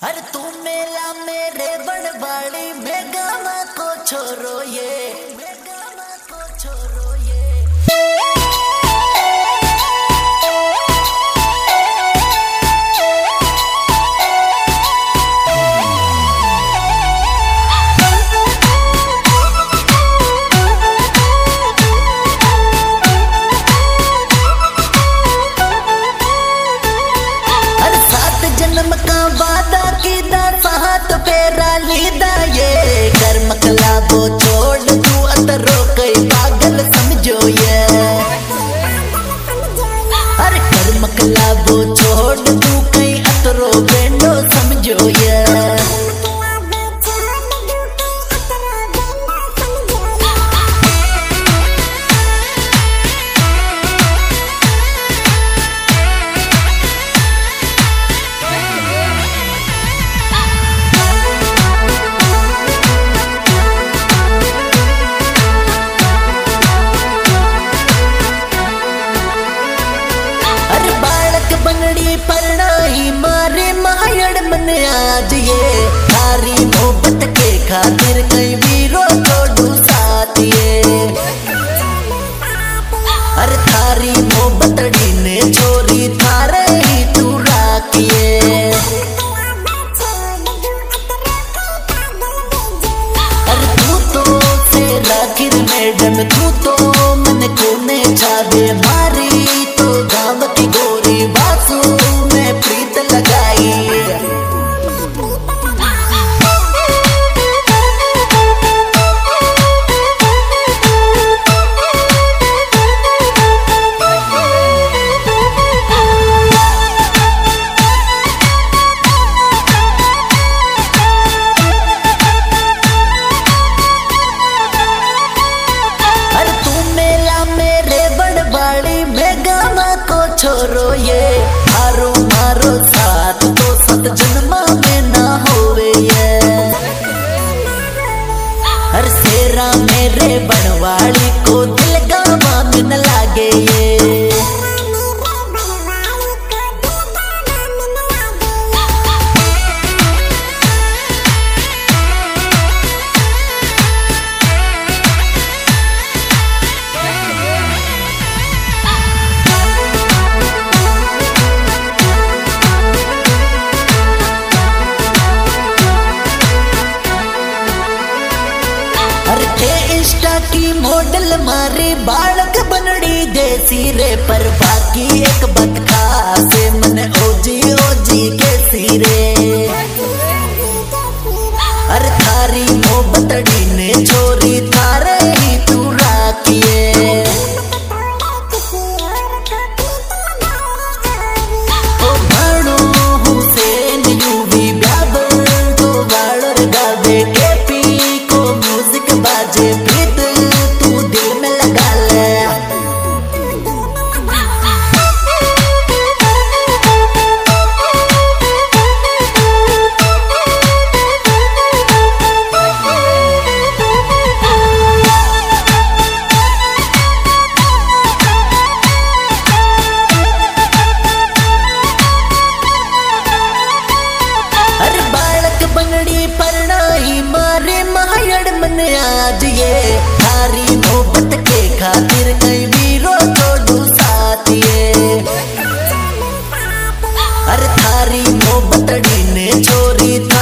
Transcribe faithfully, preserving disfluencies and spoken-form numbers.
अरे तू मेला मेरे बड़वाड़ी में गामा को छोरो ये में गामा को छोरो ये। जन्म का वादा कीदा साथ पेरा लीदा ये कर मकला वो छोड़ तू अतरो कई पागल समझो ये। अरे कर मकला वो छोड़ तू कई अतरो बेंडो समझो ये। बनड़ी परनाई मारे मायड़ मन आज ये थारी मोहब्बत के खातिर कई वीरो छोड़ू साथ ये। अरे थारी मोहब्बतड़ी ने छोरी थारे ही तू राखिए। अरे तू तो से राखिर मैडम तू तो मन कोने छावे मारी तो गाँव की गोरी बासु में प्रीत लगाई। अरे तू मेला मेरे बड़वाड़ी में गामा को छोरो ये हारो मारो साथ तो सत जन्मा में ना होवे ये। हर सेरा मेरे बनवाड़ी को दिल गावा में न लागे ये। इंस्टा की मॉडल मारे बालक बनड़ी देसी रे पर बाकी एक बात खास मन ओजी ओजी के सिरे। अरे थारी मोहब्बतड़ी ने छोरी थारे ही तू राखिए। ओ भाणो हुसैन यूवी ब्याबर तो वालर गावे के पी को म्यूजिक बाजे प्रीत तू दिल में लगा ले। अरे बालक बनड़ी परनाई मारे मायड़ मन आज ये थारी मोहब्बत के खातिर कई वीरो छोड़ू साथ ये। अरे थारी मोहब्बतड़ी ने छोरी